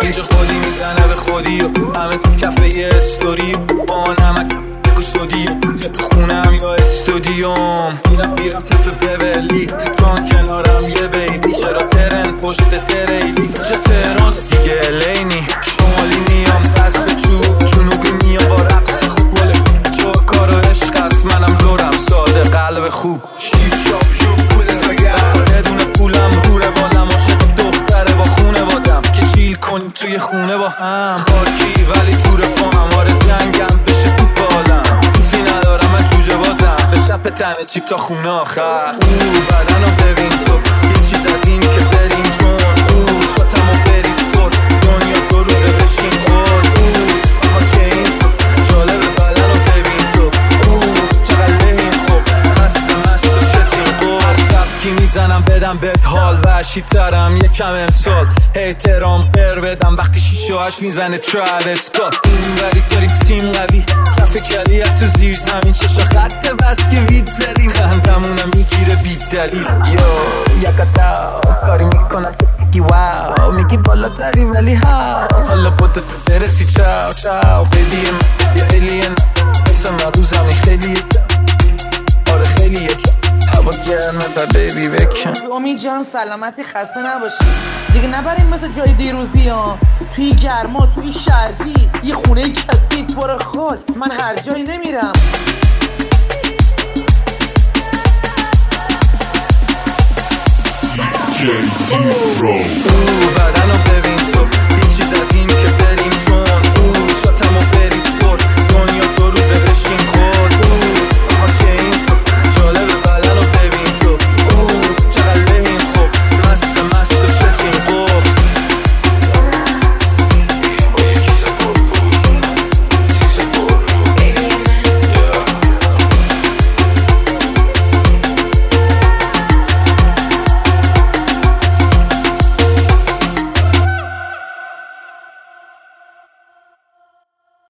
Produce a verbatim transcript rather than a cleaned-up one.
اینجا خودی میزنه به خودی و همه تو کفه یه استوری با نمک بگو سودی یا تو خونم یا استودیوم میرم میرم کف ببلی تو تران کنارم یه بیبی چرا ترن پشت تریلی چه تهران دیگه الینی شمالی میام دست به چوب جنوبی میام با رقص خوب ولی تو کار و عشق است منم لورم ساده قلب خوب شیپ شاپ شوب بوده زاگر بدون پولم رو روالم عاشق دختره با خونه بادم که چیل کنیم توی خونه با هم خاکی ولی تو رفاهم آره جنگم بشه تو بالم توفی ندارم من جوجه بازم به چپ تنه چیپ تا خونه آخر او بدنو ببین تو یه چیز عدیم که بریم تون او سواتمو بریز پر دنیا دو روزه بشین خور او آها که این تو جالب بدنو ببین تو او چقدر لحیم خوب مست مست و شتیم قول هر سبکی میزنم بدم بهت حال وحشی ترم یکم امسال احترام بر بدم وقتی شیشه هاش میزنه تراویس اسکات این وری داریم تیم قوی کف کلیت تو زیر زمین چشا خط بس که وید زدیم خندمونم میگیره بید دلیل یو یکتا کاری میکنم که بگی واو میگی بالا داری ولی ها حالا بوده تو برسی چاو چاو بدیم یه الین مثل من رو زمین خیلی آره خیلی یکم هوا گرمه پر بیبی بکن امید جان سلامتی خسته نباشی دیگه نبریم مثل جای دیروزی ها توی گرما توی شرجی یه خونه کثیف پر خاک من هر جایی نمیرم او بدنو ببین تو